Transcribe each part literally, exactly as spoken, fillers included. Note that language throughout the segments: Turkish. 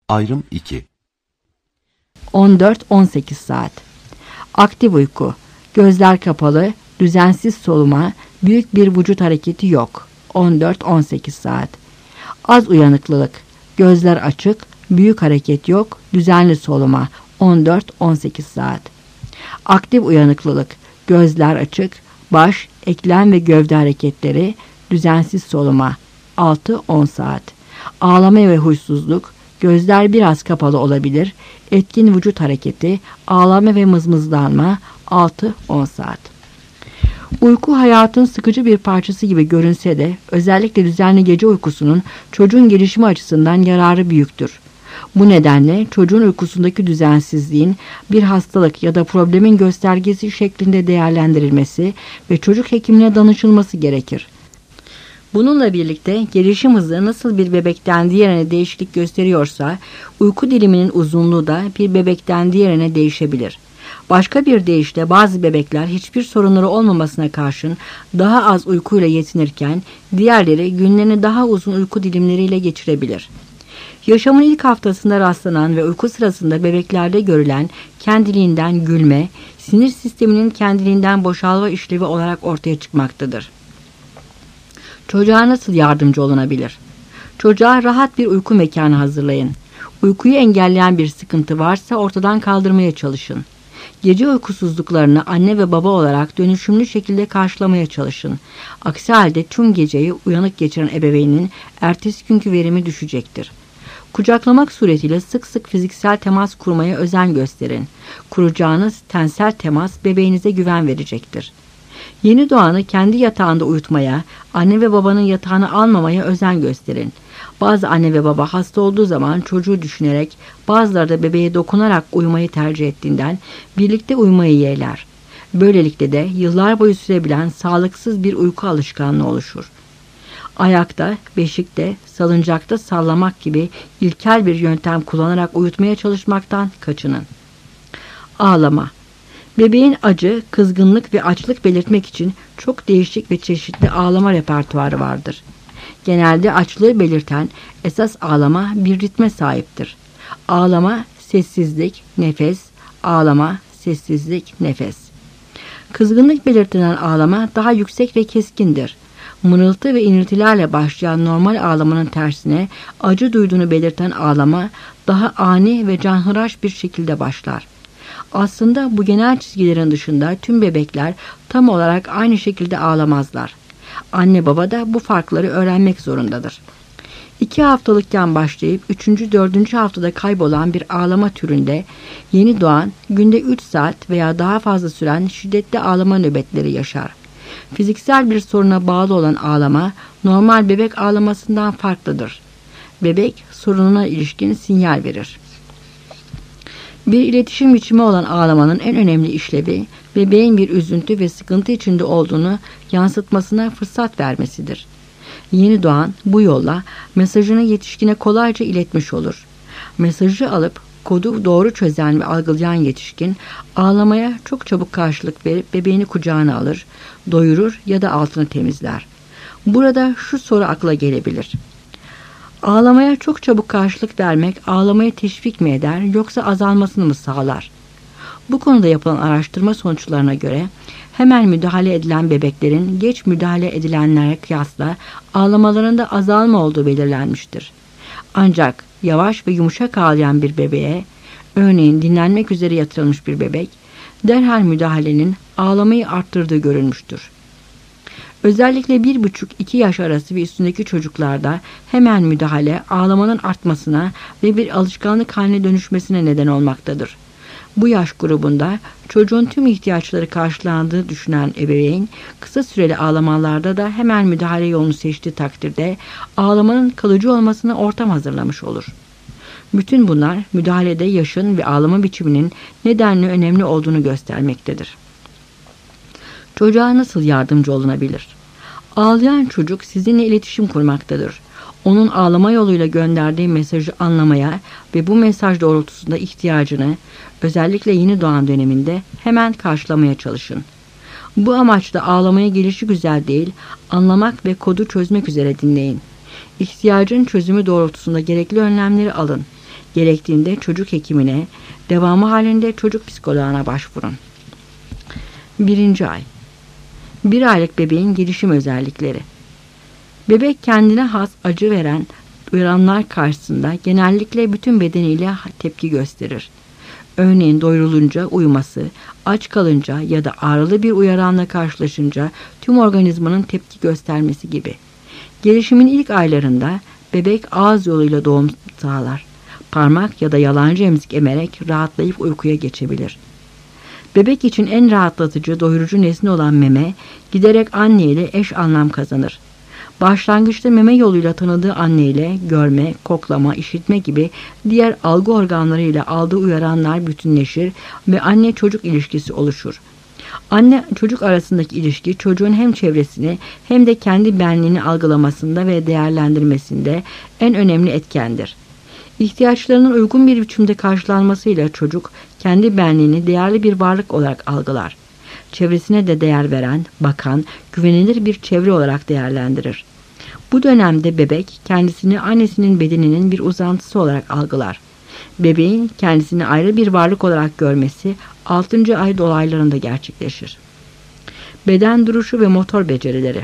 Ayrım iki. on dört on sekiz saat. Aktif uyku. Gözler kapalı, düzensiz soluma, büyük bir vücut hareketi yok. on dört on sekiz saat. Az uyanıklılık. Gözler açık, büyük hareket yok, düzenli soluma. on dört on sekiz saat. Aktif uyanıklılık. Gözler açık, baş, eklem ve gövde hareketleri, düzensiz soluma. altı on saat. Ağlama ve huysuzluk. Gözler biraz kapalı olabilir. Etkin vücut hareketi, ağlama ve mızmızlanma. altı on saat. Uyku hayatın sıkıcı bir parçası gibi görünse de özellikle düzenli gece uykusunun çocuğun gelişimi açısından yararı büyüktür. Bu nedenle çocuğun uykusundaki düzensizliğin bir hastalık ya da problemin göstergesi şeklinde değerlendirilmesi ve çocuk hekimine danışılması gerekir. Bununla birlikte gelişim hızı nasıl bir bebekten diğerine değişiklik gösteriyorsa uyku diliminin uzunluğu da bir bebekten diğerine değişebilir. Başka bir deyişle bazı bebekler hiçbir sorunları olmamasına karşın daha az uykuyla yetinirken diğerleri günlerini daha uzun uyku dilimleriyle geçirebilir. Yaşamın ilk haftasında rastlanan ve uyku sırasında bebeklerde görülen kendiliğinden gülme, sinir sisteminin kendiliğinden boşalma işlevi olarak ortaya çıkmaktadır. Çocuğa nasıl yardımcı olunabilir? Çocuğa rahat bir uyku mekanı hazırlayın. Uykuyu engelleyen bir sıkıntı varsa ortadan kaldırmaya çalışın. Gece uykusuzluklarını anne ve baba olarak dönüşümlü şekilde karşılamaya çalışın. Aksi halde tüm geceyi uyanık geçiren ebeveynin ertesi günkü verimi düşecektir. Kucaklamak suretiyle sık sık fiziksel temas kurmaya özen gösterin. Kuracağınız tensel temas bebeğinize güven verecektir. Yeni doğanı kendi yatağında uyutmaya, anne ve babanın yatağını almamaya özen gösterin. Bazı anne ve baba hasta olduğu zaman çocuğu düşünerek, bazıları da bebeğe dokunarak uyumayı tercih ettiğinden birlikte uyumayı yeğler. Böylelikle de yıllar boyu sürebilen sağlıksız bir uyku alışkanlığı oluşur. Ayakta, beşikte, salıncakta sallamak gibi ilkel bir yöntem kullanarak uyutmaya çalışmaktan kaçının. Ağlama. Bebeğin acı, kızgınlık ve açlık belirtmek için çok değişik ve çeşitli ağlama repertuarı vardır. Genelde açlığı belirten esas ağlama bir ritme sahiptir. Ağlama, sessizlik, nefes, ağlama, sessizlik, nefes. Kızgınlık belirtilen ağlama daha yüksek ve keskindir. Mırıltı ve iniltilerle başlayan normal ağlamanın tersine acı duyduğunu belirten ağlama daha ani ve canhıraş bir şekilde başlar. Aslında bu genel çizgilerin dışında tüm bebekler tam olarak aynı şekilde ağlamazlar. Anne baba da bu farkları öğrenmek zorundadır. İki haftalıkken başlayıp üçüncü dördüncü haftada kaybolan bir ağlama türünde yeni doğan günde üç saat veya daha fazla süren şiddetli ağlama nöbetleri yaşar. Fiziksel bir soruna bağlı olan ağlama normal bebek ağlamasından farklıdır. Bebek sorununa ilişkin sinyal verir. Bir iletişim biçimi olan ağlamanın en önemli işlevi bebeğin bir üzüntü ve sıkıntı içinde olduğunu yansıtmasına fırsat vermesidir. Yeni doğan bu yolla mesajını yetişkine kolayca iletmiş olur. Mesajı alıp kodu doğru çözen ve algılayan yetişkin ağlamaya çok çabuk karşılık verip bebeğini kucağına alır, doyurur ya da altını temizler. Burada şu soru akla gelebilir. Ağlamaya çok çabuk karşılık vermek ağlamaya teşvik mi eder yoksa azalmasını mı sağlar? Bu konuda yapılan araştırma sonuçlarına göre hemen müdahale edilen bebeklerin geç müdahale edilenlere kıyasla ağlamalarında azalma olduğu belirlenmiştir. Ancak yavaş ve yumuşak ağlayan bir bebeğe, örneğin dinlenmek üzere yatırılmış bir bebek, derhal müdahalenin ağlamayı arttırdığı görülmüştür. Özellikle bir buçuk iki yaş arası ve üstündeki çocuklarda hemen müdahale ağlamanın artmasına ve bir alışkanlık haline dönüşmesine neden olmaktadır. Bu yaş grubunda çocuğun tüm ihtiyaçları karşılandığı düşünen ebeveyn, kısa süreli ağlamalarda da hemen müdahale yolunu seçtiği takdirde ağlamanın kalıcı olmasına ortam hazırlamış olur. Bütün bunlar müdahalede yaşın ve ağlama biçiminin nedenli önemli olduğunu göstermektedir. Çocuğa nasıl yardımcı olunabilir? Ağlayan çocuk sizinle iletişim kurmaktadır. Onun ağlama yoluyla gönderdiği mesajı anlamaya ve bu mesaj doğrultusunda ihtiyacını, özellikle yeni doğan döneminde hemen karşılamaya çalışın. Bu amaçla ağlamaya gelişigüzel değil, anlamak ve kodu çözmek üzere dinleyin. İhtiyacın çözümü doğrultusunda gerekli önlemleri alın. Gerektiğinde çocuk hekimine, devamı halinde çocuk psikoloğuna başvurun. Birinci ay. Bir aylık bebeğin gelişim özellikleri. Bebek kendine has acı veren uyaranlar karşısında genellikle bütün bedeniyle tepki gösterir. Örneğin doyurulunca uyuması, aç kalınca ya da ağrılı bir uyaranla karşılaşınca tüm organizmanın tepki göstermesi gibi. Gelişimin ilk aylarında bebek ağız yoluyla doğum sağlar. Parmak ya da yalancı emzik emerek rahatlayıp uykuya geçebilir. Bebek için en rahatlatıcı, doyurucu nesne olan meme giderek anne ile eş anlam kazanır. Başlangıçta meme yoluyla tanıdığı anne ile görme, koklama, işitme gibi diğer algı organları ile aldığı uyaranlar bütünleşir ve anne-çocuk ilişkisi oluşur. Anne-çocuk arasındaki ilişki çocuğun hem çevresini hem de kendi benliğini algılamasında ve değerlendirmesinde en önemli etkendir. İhtiyaçlarının uygun bir biçimde karşılanmasıyla çocuk kendi benliğini değerli bir varlık olarak algılar. Çevresine de değer veren, bakan, güvenilir bir çevre olarak değerlendirir. Bu dönemde bebek kendisini annesinin bedeninin bir uzantısı olarak algılar. Bebeğin kendisini ayrı bir varlık olarak görmesi altıncı ay dolaylarında gerçekleşir. Beden duruşu ve motor becerileri.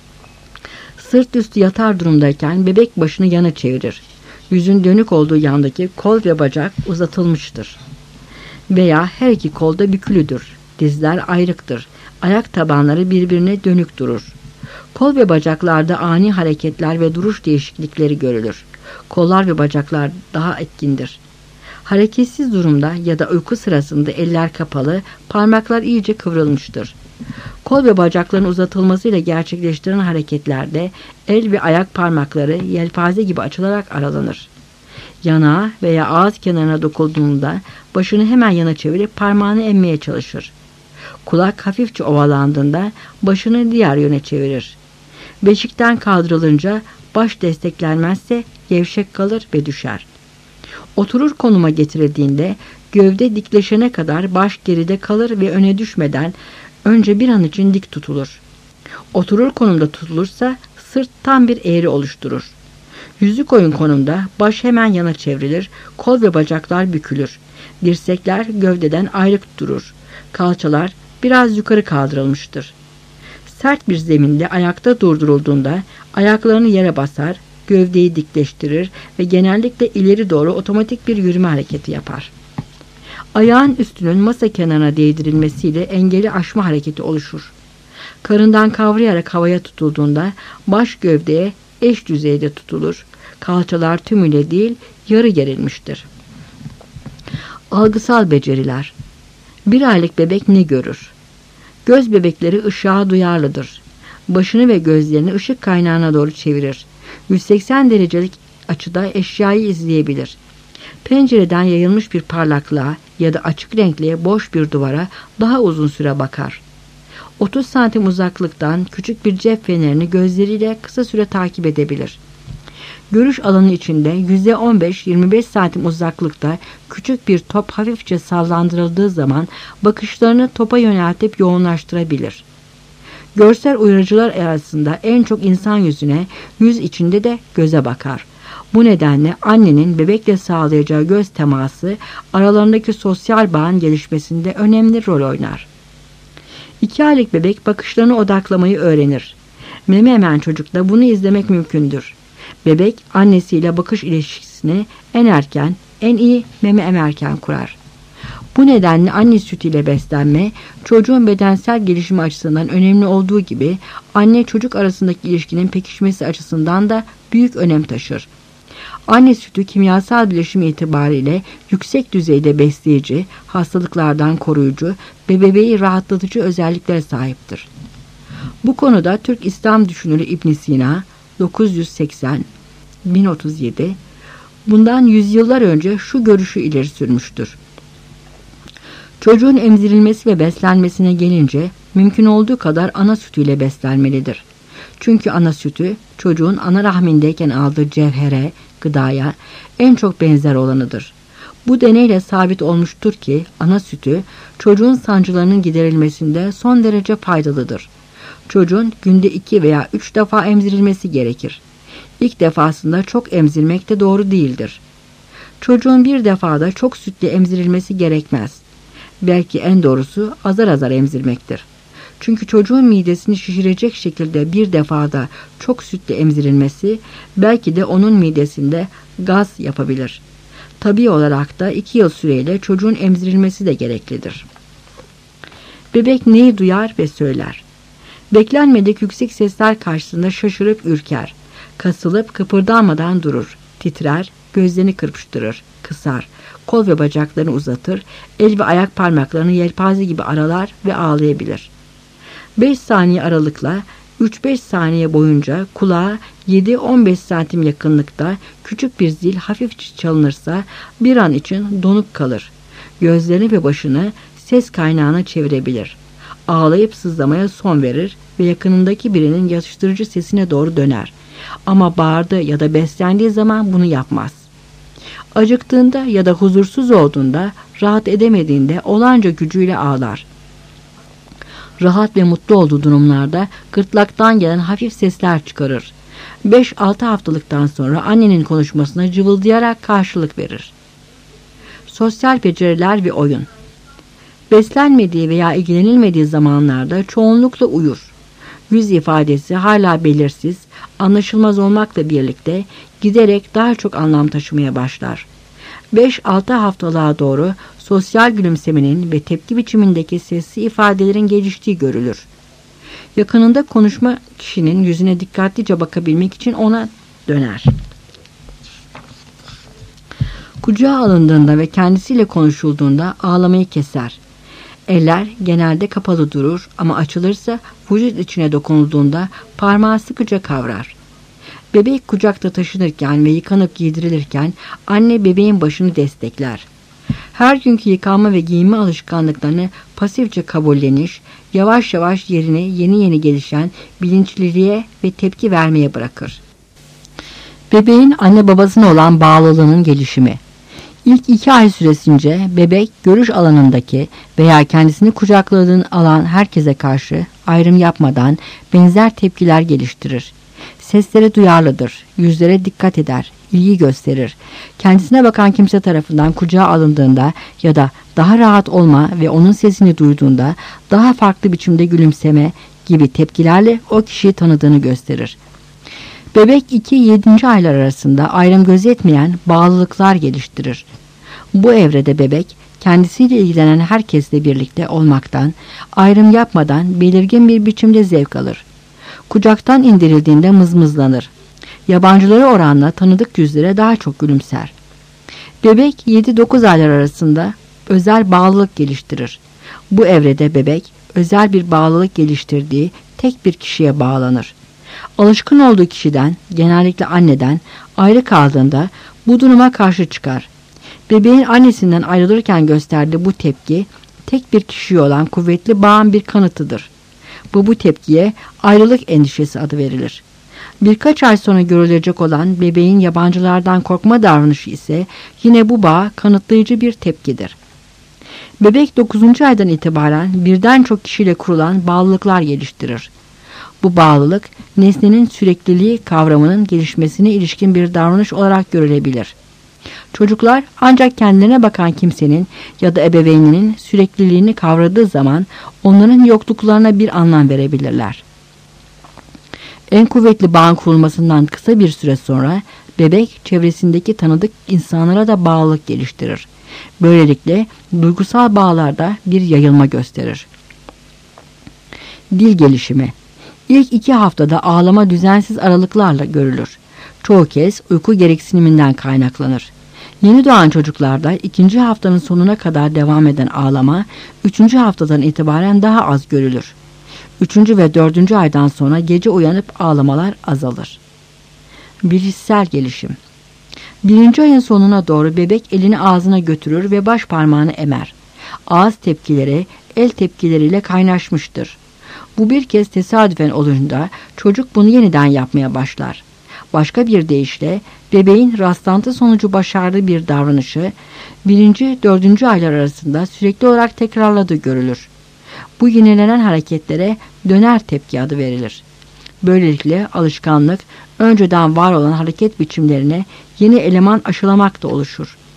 Sırt üstü yatar durumdayken bebek başını yana çevirir. Yüzün dönük olduğu yandaki kol ve bacak uzatılmıştır. Veya her iki kol da bükülüdür. Dizler ayrıktır. Ayak tabanları birbirine dönük durur. Kol ve bacaklarda ani hareketler ve duruş değişiklikleri görülür. Kollar ve bacaklar daha etkindir. Hareketsiz durumda ya da uyku sırasında eller kapalı, parmaklar iyice kıvrılmıştır. Kol ve bacakların uzatılmasıyla gerçekleştirilen hareketlerde el ve ayak parmakları yelpaze gibi açılarak aralanır. Yanağa veya ağız kenarına dokunduğunda başını hemen yana çevirip parmağını emmeye çalışır. Kulak hafifçe ovalandığında başını diğer yöne çevirir. Beşikten kaldırılınca baş desteklenmezse gevşek kalır ve düşer. Oturur konuma getirildiğinde gövde dikleşene kadar baş geride kalır ve öne düşmeden önce bir an için dik tutulur. Oturur konumda tutulursa sırt tam bir eğri oluşturur. Yüzü koyun konumda baş hemen yana çevrilir, kol ve bacaklar bükülür. Dirsekler gövdeden ayrık durur. Kalçalar biraz yukarı kaldırılmıştır. Sert bir zeminde ayakta durdurulduğunda ayaklarını yere basar, gövdeyi dikleştirir ve genellikle ileri doğru otomatik bir yürüme hareketi yapar. Ayağın üstünün masa kenarına değdirilmesiyle engeli aşma hareketi oluşur. Karından kavrayarak havaya tutulduğunda baş gövdeye eş düzeyde tutulur. Kalçalar tümüyle değil, yarı gerilmiştir. Algısal beceriler. Bir aylık bebek ne görür? Göz bebekleri ışığa duyarlıdır. Başını ve gözlerini ışık kaynağına doğru çevirir. yüz seksen derecelik açıda eşyayı izleyebilir. Pencereden yayılmış bir parlaklığa ya da açık renkli boş bir duvara daha uzun süre bakar. otuz santim uzaklıktan küçük bir cep fenerini gözleriyle kısa süre takip edebilir. Görüş alanı içinde yüzde on beş yirmi beş santim uzaklıkta küçük bir top hafifçe sallandırıldığı zaman bakışlarını topa yöneltip yoğunlaştırabilir. Görsel uyarıcılar arasında en çok insan yüzüne, yüz içinde de göze bakar. Bu nedenle annenin bebekle sağlayacağı göz teması aralarındaki sosyal bağın gelişmesinde önemli rol oynar. İki aylık bebek bakışlarını odaklamayı öğrenir. Meme emen çocukta bunu izlemek mümkündür. Bebek annesiyle bakış ilişkisini en erken, en iyi meme emerken kurar. Bu nedenle anne sütüyle beslenme, çocuğun bedensel gelişimi açısından önemli olduğu gibi anne çocuk arasındaki ilişkinin pekişmesi açısından da büyük önem taşır. Anne sütü kimyasal bileşimi itibariyle yüksek düzeyde besleyici, hastalıklardan koruyucu ve bebeği rahatlatıcı özelliklere sahiptir. Bu konuda Türk İslam düşünürü İbn Sina dokuz yüz seksen bin otuz yedi bundan yüzyıllar önce şu görüşü ileri sürmüştür. Çocuğun emzirilmesi ve beslenmesine gelince mümkün olduğu kadar ana sütüyle beslenmelidir. Çünkü ana sütü çocuğun ana rahmindeyken aldığı cevhere, gıdaya en çok benzer olanıdır. Bu deneyle sabit olmuştur ki ana sütü çocuğun sancılarının giderilmesinde son derece faydalıdır. Çocuğun günde iki veya üç defa emzirilmesi gerekir. İlk defasında çok emzirmek de doğru değildir. Çocuğun bir defada çok sütle emzirilmesi gerekmez. Belki en doğrusu azar azar emzirmektir. Çünkü çocuğun midesini şişirecek şekilde bir defada çok sütle emzirilmesi belki de onun midesinde gaz yapabilir. Tabii olarak da iki yıl süreyle çocuğun emzirilmesi de gereklidir. Bebek neyi duyar ve söyler? Beklenmedik yüksek sesler karşısında şaşırıp ürker. Kasılıp kıpırdanmadan durur. Titrer, gözlerini kırpıştırır, kısar, kol ve bacaklarını uzatır, el ve ayak parmaklarını yelpaze gibi aralar ve ağlayabilir. beş saniye aralıkla üç beş saniye boyunca kulağa yedi on beş santim yakınlıkta küçük bir zil hafifçe çalınırsa bir an için donup kalır. Gözlerini ve başını ses kaynağına çevirebilir. Ağlayıp sızlamaya son verir ve yakınındaki birinin yatıştırıcı sesine doğru döner. Ama bağırdığı ya da beslendiği zaman bunu yapmaz. Acıktığında ya da huzursuz olduğunda, rahat edemediğinde olanca gücüyle ağlar. Rahat ve mutlu olduğu durumlarda gırtlaktan gelen hafif sesler çıkarır. beş altı haftalıktan sonra annenin konuşmasına cıvıldayarak karşılık verir. Sosyal beceriler ve oyun. Beslenmediği veya ilgilenilmediği zamanlarda çoğunlukla uyur. Yüz ifadesi hala belirsiz, anlaşılmaz olmakla birlikte giderek daha çok anlam taşımaya başlar. beş altı haftalığa doğru sosyal gülümsemenin ve tepki biçimindeki sesli ifadelerin geliştiği görülür. Yakınında konuşma kişinin yüzüne dikkatlice bakabilmek için ona döner. Kucağa alındığında ve kendisiyle konuşulduğunda ağlamayı keser. Eller genelde kapalı durur ama açılırsa vücut içine dokunulduğunda parmağı sıkıca kavrar. Bebek kucakta taşınırken ve yıkanıp giydirilirken anne bebeğin başını destekler. Her günkü yıkanma ve giyinme alışkanlıklarını pasifçe kabulleniş, yavaş yavaş yerini yeni yeni gelişen bilinçliliğe ve tepki vermeye bırakır. Bebeğin anne babasına olan bağlılığının gelişimi. İlk iki ay süresince bebek görüş alanındaki veya kendisini kucakladığın alan herkese karşı ayrım yapmadan benzer tepkiler geliştirir. Seslere duyarlıdır, yüzlere dikkat eder, ilgi gösterir. Kendisine bakan kimse tarafından kucağa alındığında ya da daha rahat olma ve onun sesini duyduğunda daha farklı biçimde gülümseme gibi tepkilerle o kişiyi tanıdığını gösterir. Bebek iki yedinci aylar arasında ayrım gözetmeyen bağlılıklar geliştirir. Bu evrede bebek kendisiyle ilgilenen herkesle birlikte olmaktan, ayrım yapmadan belirgin bir biçimde zevk alır. Kucaktan indirildiğinde mızmızlanır. Yabancılara oranla tanıdık yüzlere daha çok gülümser. Bebek yedi dokuz aylar arasında özel bağlılık geliştirir. Bu evrede bebek özel bir bağlılık geliştirdiği tek bir kişiye bağlanır. Alışkın olduğu kişiden, genellikle anneden ayrı kaldığında bu duruma karşı çıkar. Bebeğin annesinden ayrılırken gösterdiği bu tepki tek bir kişiye olan kuvvetli bağın bir kanıtıdır. Bu bu tepkiye ayrılık endişesi adı verilir. Birkaç ay sonra görülecek olan bebeğin yabancılardan korkma davranışı ise yine bu bağa kanıtlayıcı bir tepkidir. Bebek dokuzuncu aydan itibaren birden çok kişiyle kurulan bağlılıklar geliştirir. Bu bağlılık nesnenin sürekliliği kavramının gelişmesine ilişkin bir davranış olarak görülebilir. Çocuklar ancak kendilerine bakan kimsenin ya da ebeveyninin sürekliliğini kavradığı zaman onların yokluklarına bir anlam verebilirler. En kuvvetli bağın kurulmasından kısa bir süre sonra bebek çevresindeki tanıdık insanlara da bağlılık geliştirir. Böylelikle duygusal bağlarda bir yayılma gösterir. Dil gelişimi. İlk iki haftada ağlama düzensiz aralıklarla görülür. Çoğu kez uyku gereksiniminden kaynaklanır. Yeni doğan çocuklarda ikinci haftanın sonuna kadar devam eden ağlama, üçüncü haftadan itibaren daha az görülür. Üçüncü ve dördüncü aydan sonra gece uyanıp ağlamalar azalır. Bilişsel gelişim. Birinci ayın sonuna doğru bebek elini ağzına götürür ve baş parmağını emer. Ağız tepkileri el tepkileriyle kaynaşmıştır. Bu bir kez tesadüfen olunca çocuk bunu yeniden yapmaya başlar. Başka bir deyişle bebeğin rastlantı sonucu başardığı bir davranışı birinci dördüncü aylar arasında sürekli olarak tekrarladığı görülür. Bu yinelenen hareketlere döner tepki adı verilir. Böylelikle alışkanlık önceden var olan hareket biçimlerine yeni eleman aşılamak da oluşur.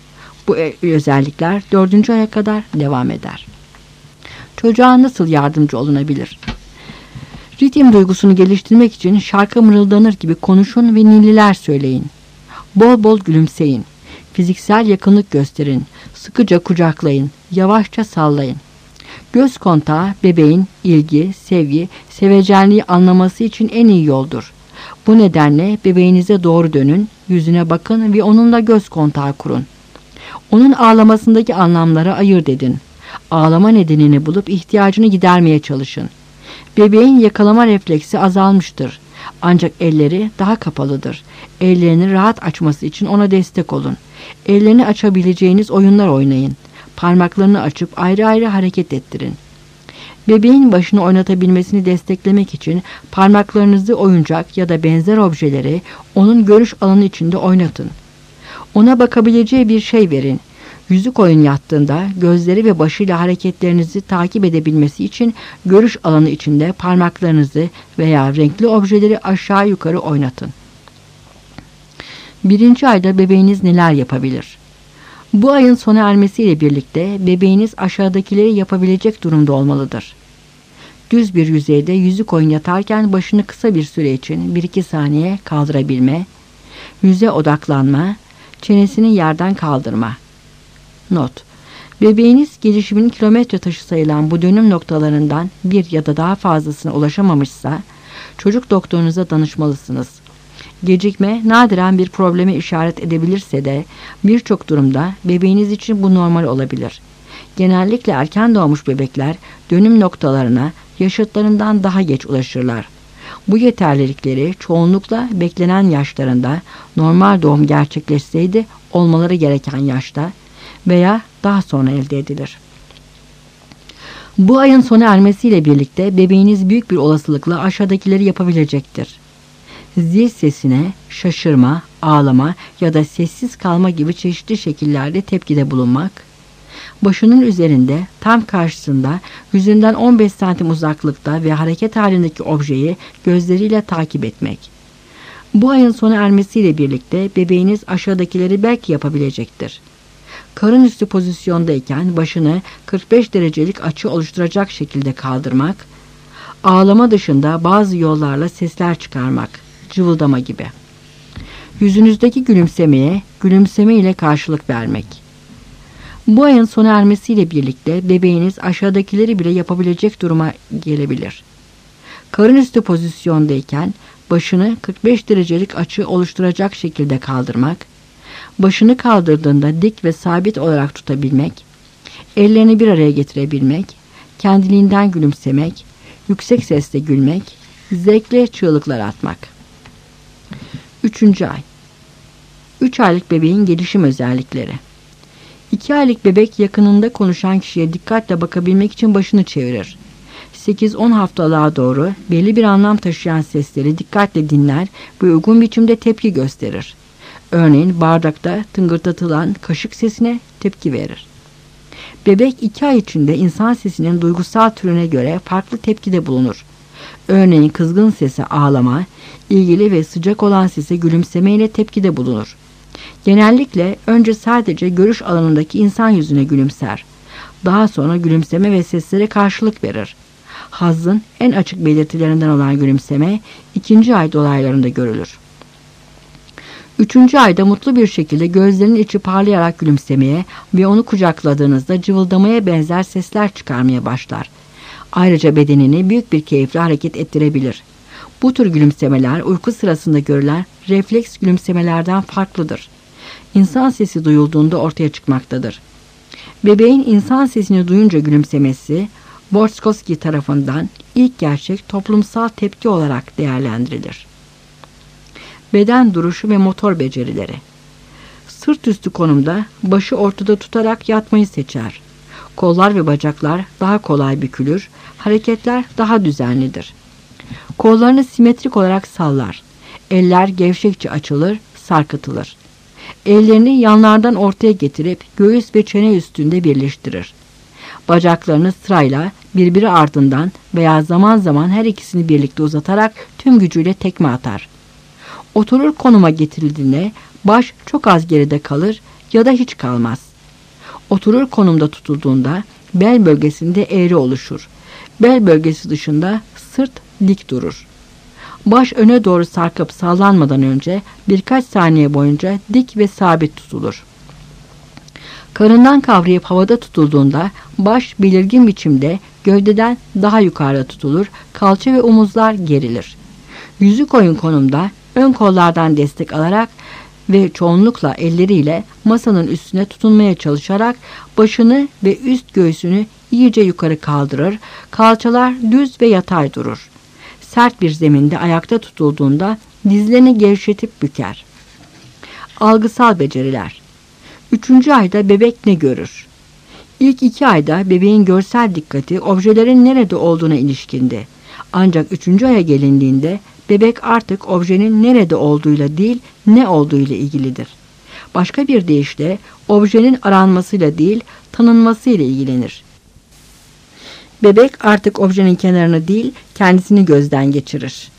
Bu özellikler dördüncü aya kadar devam eder. Çocuğa nasıl yardımcı olunabilir? Ritim duygusunu geliştirmek için şarkı mırıldanır gibi konuşun ve ninniler söyleyin. Bol bol gülümseyin. Fiziksel yakınlık gösterin. Sıkıca kucaklayın. Yavaşça sallayın. Göz kontağı bebeğin ilgi, sevgi, sevecenliği anlaması için en iyi yoldur. Bu nedenle bebeğinize doğru dönün, yüzüne bakın ve onunla göz kontağı kurun. Onun ağlamasındaki anlamlara ayırt edin. Ağlama nedenini bulup ihtiyacını gidermeye çalışın. Bebeğin yakalama refleksi azalmıştır. Ancak elleri daha kapalıdır. Ellerini rahat açması için ona destek olun. Ellerini açabileceğiniz oyunlar oynayın. Parmaklarını açıp ayrı ayrı hareket ettirin. Bebeğin başını oynatabilmesini desteklemek için parmaklarınızı oyuncak ya da benzer objeleri onun görüş alanı içinde oynatın. Ona bakabileceği bir şey verin. Yüzü koyun yattığında gözleri ve başıyla hareketlerinizi takip edebilmesi için görüş alanı içinde parmaklarınızı veya renkli objeleri aşağı yukarı oynatın. Birinci ayda bebeğiniz neler yapabilir? Bu ayın sona ermesiyle birlikte bebeğiniz aşağıdakileri yapabilecek durumda olmalıdır. Düz bir yüzeyde yüzü koyun yatarken başını kısa bir süre için bir iki saniye kaldırabilme, yüze odaklanma, çenesini yerden kaldırma. Not: Bebeğiniz gelişiminin kilometre taşı sayılan bu dönüm noktalarından bir ya da daha fazlasına ulaşamamışsa çocuk doktorunuza danışmalısınız. Gecikme nadiren bir probleme işaret edebilirse de birçok durumda bebeğiniz için bu normal olabilir. Genellikle erken doğmuş bebekler dönüm noktalarına yaşıtlarından daha geç ulaşırlar. Bu yeterlilikleri çoğunlukla beklenen yaşlarında normal doğum gerçekleşseydi olmaları gereken yaşta veya daha sonra elde edilir. Bu ayın sona ermesiyle birlikte bebeğiniz büyük bir olasılıkla aşağıdakileri yapabilecektir. Zil sesine şaşırma, ağlama ya da sessiz kalma gibi çeşitli şekillerde tepkide bulunmak, başının üzerinde tam karşısında yüzünden on beş santim uzaklıkta ve hareket halindeki objeyi gözleriyle takip etmek. Bu ayın sona ermesiyle birlikte bebeğiniz aşağıdakileri belki yapabilecektir. Karın üstü pozisyondayken başını kırk beş derecelik açı oluşturacak şekilde kaldırmak, ağlama dışında bazı yollarla sesler çıkarmak, cıvıldama gibi. Yüzünüzdeki gülümsemeye gülümseme ile karşılık vermek. Bu ayın sona ermesiyle birlikte bebeğiniz aşağıdakileri bile yapabilecek duruma gelebilir. Karın üstü pozisyondayken başını kırk beş derecelik açı oluşturacak şekilde kaldırmak, başını kaldırdığında dik ve sabit olarak tutabilmek, ellerini bir araya getirebilmek, kendiliğinden gülümsemek, yüksek sesle gülmek, zevkle çığlıklar atmak. Üçüncü ay. Üç aylık bebeğin gelişim özellikleri. İki aylık bebek yakınında konuşan kişiye dikkatle bakabilmek için başını çevirir. sekiz on haftalığa doğru belli bir anlam taşıyan sesleri dikkatle dinler ve uygun biçimde tepki gösterir. Örneğin bardakta tıngırdatılan kaşık sesine tepki verir. Bebek iki ay içinde insan sesinin duygusal türüne göre farklı tepkide bulunur. Örneğin kızgın sese ağlama, ilgili ve sıcak olan sese gülümseme ile tepkide bulunur. Genellikle önce sadece görüş alanındaki insan yüzüne gülümser. Daha sonra gülümseme ve seslere karşılık verir. Hazzın en açık belirtilerinden olan gülümseme ikinci ay dolaylarında görülür. Üçüncü ayda mutlu bir şekilde gözlerinin içi parlayarak gülümsemeye ve onu kucakladığınızda cıvıldamaya benzer sesler çıkarmaya başlar. Ayrıca bedenini büyük bir keyifle hareket ettirebilir. Bu tür gülümsemeler uyku sırasında görülen refleks gülümsemelerden farklıdır. İnsan sesi duyulduğunda ortaya çıkmaktadır. Bebeğin insan sesini duyunca gülümsemesi, Vygotsky tarafından ilk gerçek toplumsal tepki olarak değerlendirilir. Beden duruşu ve motor becerileri. Sırt üstü konumda başı ortada tutarak yatmayı seçer. Kollar ve bacaklar daha kolay bükülür, hareketler daha düzenlidir. Kollarını simetrik olarak sallar. Eller gevşekçe açılır, sarkıtılır. Ellerini yanlardan ortaya getirip göğüs ve çene üstünde birleştirir. Bacaklarını sırayla birbiri ardından veya zaman zaman her ikisini birlikte uzatarak tüm gücüyle tekme atar. Oturur konuma getirildiğinde baş çok az geride kalır ya da hiç kalmaz. Oturur konumda tutulduğunda bel bölgesinde eğri oluşur. Bel bölgesi dışında sırt dik durur. Baş öne doğru sarkıp sallanmadan önce birkaç saniye boyunca dik ve sabit tutulur. Karından kavrayıp havada tutulduğunda baş belirgin biçimde gövdeden daha yukarıda tutulur, kalça ve omuzlar gerilir. Yüzü koyun konumda ön kollardan destek alarak ve çoğunlukla elleriyle masanın üstüne tutunmaya çalışarak başını ve üst göğsünü iyice yukarı kaldırır, kalçalar düz ve yatay durur. Sert bir zeminde ayakta tutulduğunda dizlerini gevşetip büker. Algısal beceriler. Üçüncü ayda bebek ne görür? İlk iki ayda bebeğin görsel dikkati objelerin nerede olduğuna ilişkindi. Ancak üçüncü aya gelindiğinde bebek artık objenin nerede olduğuyla değil, ne olduğuyla ilgilidir. Başka bir deyişle objenin aranmasıyla değil, tanınmasıyla ilgilenir. Bebek artık objenin kenarını değil, kendisini gözden geçirir.